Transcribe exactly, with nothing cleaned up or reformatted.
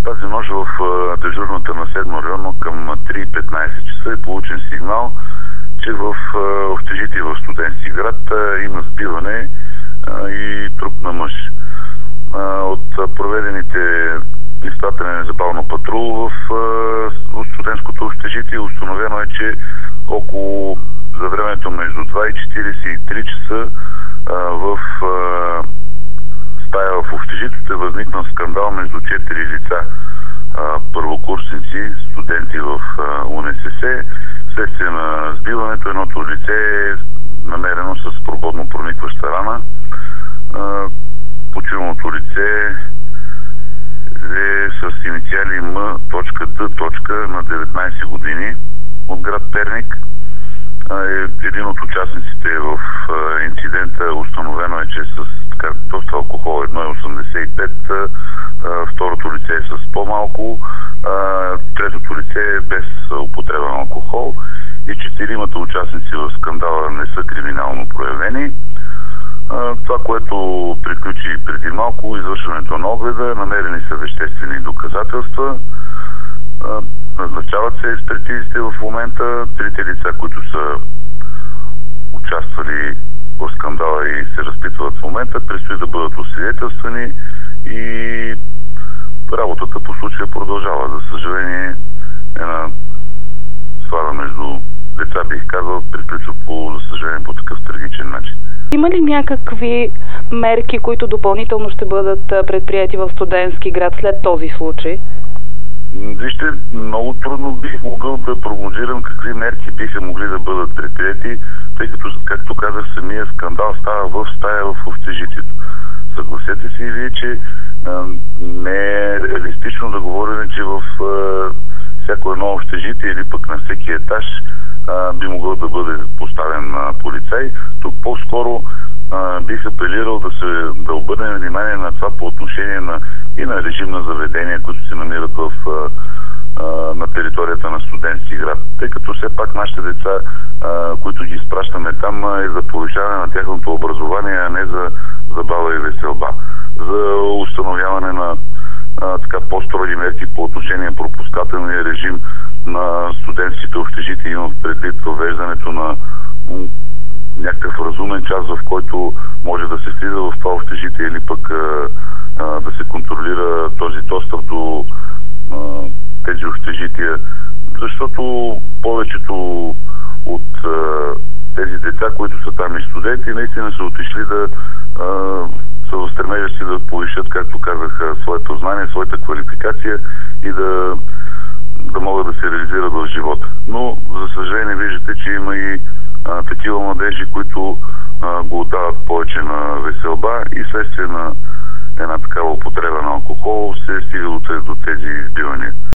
Тази нощ в дежурната на седмо районно към три и петнайсет часа е получен сигнал, че в общежитие в Студентски град има сбиване и труп на мъж. От проведените изпратен незабавно патрул в студентското общежитие установено е, че около за времето между два и четирийсет и три часа в стая в общежитието е възникнал скандал между четири лица. Първокурсници, студенти в УНСС. Вследствие на сбиването едното лице е намерено с прободно проникваща рана. Починалото лице е с инициали М Д на деветнайсет години от град Перник. Един от участниците в инцидента установено е, че е с така, доста алкохол, едно цяло осемдесет и пет, второто лице е с по-малко, третото лице е без употреба на алкохол и четиримата участници в скандала не са криминално проявени. Това, което приключи преди малко, извършването на огледа, намерени са веществени доказателства. Назначават се експертизите в момента. Трите лица, които са участвали в скандала и се разпитват в момента, предстои да бъдат освидетелствани и работата по случая продължава. За съжаление, една свара между деца, бих казал, приключва по, за съжаление, по такъв трагичен начин. Има ли някакви мерки, които допълнително ще бъдат предприяти в Студентски град след този случай? Вижте, много трудно бих могъл да прогнозирам какви мерки биха могли да бъдат предприяти, тъй като, както казах, самия скандал става в стая в общежитието. Съгласете се и вие, че а, не е реалистично да говорим, че в а, всяко едно общежитие или пък на всеки етаж а, би могъл да бъде поставен а, полицай. Тук по-скоро а, бих апелирал да се да обърнем внимание на това по отношение на и на режим на заведения, които се намират в, а, а, на територията на Студентски град. Тъй като все пак нашите деца, а, които ги изпращаме там, е за повишаване на тяхното образование, а не за забава и веселба. За установяване на а, така по-строги мерки по отношение на пропускателния режим на студентските общежития, имам предвид въвеждането на някакъв разумен час, в който може да се влиза в това общежитие или пък а, а, да се контролира този достъп до а, тези общежития, защото повечето от а, тези деца, които са там и студенти, наистина са отишли да а, са в стремежа си да повишат, както казах, своето знание, своята квалификация и да, да могат да се реализират в живота. Но, за съжаление, виждате, че има и а, такива младежи, които а, го отдават повече на веселба и следствие на една такава употреба на алкохол се стига до тези избивания.